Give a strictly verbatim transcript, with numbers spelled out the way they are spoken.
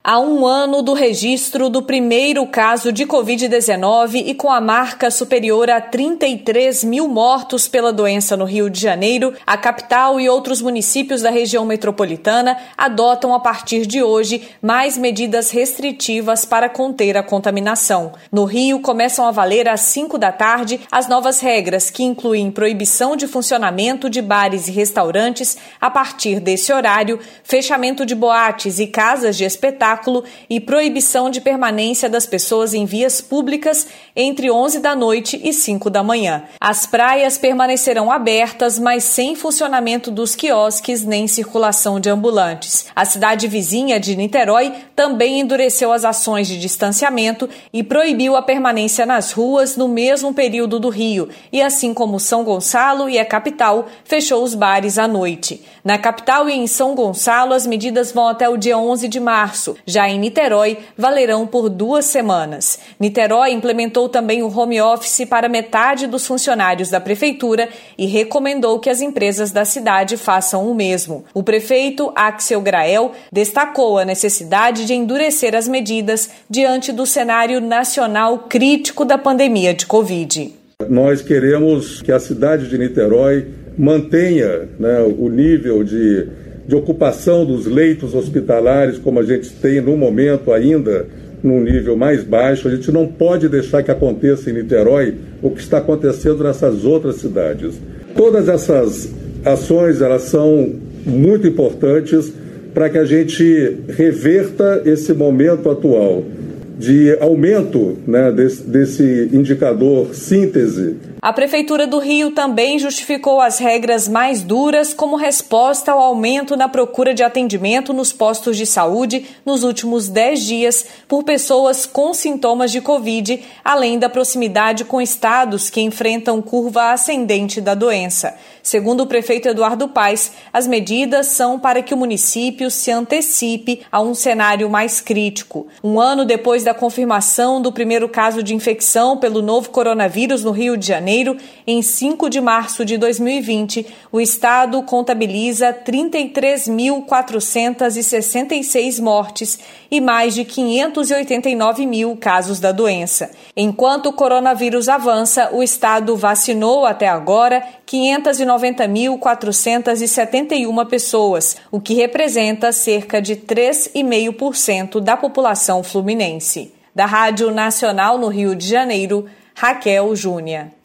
Há um ano do registro do primeiro caso de covid dezenove e com a marca superior a trinta e três mil mortos pela doença no Rio de Janeiro, a capital e outros municípios da região metropolitana adotam a partir de hoje mais medidas restritivas para conter a contaminação. No Rio, começam a valer às cinco da tarde as novas regras que incluem proibição de funcionamento de bares e restaurantes a partir desse horário, fechamento de boates e casas de espetáculo e proibição de permanência das pessoas em vias públicas entre onze da noite e cinco da manhã. As praias permanecerão abertas, mas sem funcionamento dos quiosques nem circulação de ambulantes. A cidade vizinha de Niterói também endureceu as ações de distanciamento e proibiu a permanência nas ruas no mesmo período do Rio, e assim como São Gonçalo e a capital, fechou os bares à noite. Na capital e em São Gonçalo, as medidas vão até o dia onze de março. Já em Niterói, valerão por duas semanas. Niterói implementou também o home office para metade dos funcionários da prefeitura e recomendou que as empresas da cidade façam o mesmo. O prefeito Axel Grael destacou a necessidade de endurecer as medidas diante do cenário nacional crítico da pandemia de Covid. Nós queremos que a cidade de Niterói mantenha, né, o nível de, de ocupação dos leitos hospitalares, como a gente tem no momento ainda, num nível mais baixo. A gente não pode deixar que aconteça em Niterói o que está acontecendo nessas outras cidades. Todas essas ações, elas são muito importantes para que a gente reverta esse momento atual de aumento, né, desse, desse indicador síntese. A Prefeitura do Rio também justificou as regras mais duras como resposta ao aumento na procura de atendimento nos postos de saúde nos últimos dez dias por pessoas com sintomas de Covid, além da proximidade com estados que enfrentam curva ascendente da doença. Segundo o prefeito Eduardo Paes, as medidas são para que o município se antecipe a um cenário mais crítico. Um ano depois da confirmação do primeiro caso de infecção pelo novo coronavírus no Rio de Janeiro, em cinco de março de dois mil e vinte, o estado contabiliza trinta e três mil quatrocentas e sessenta e seis mortes e mais de quinhentos e oitenta e nove mil casos da doença. Enquanto o coronavírus avança, o estado vacinou até agora quinhentas e noventa mil quatrocentas e setenta e uma pessoas, o que representa cerca de três vírgula cinco por cento da população fluminense. Da Rádio Nacional no Rio de Janeiro, Raquel Júnior.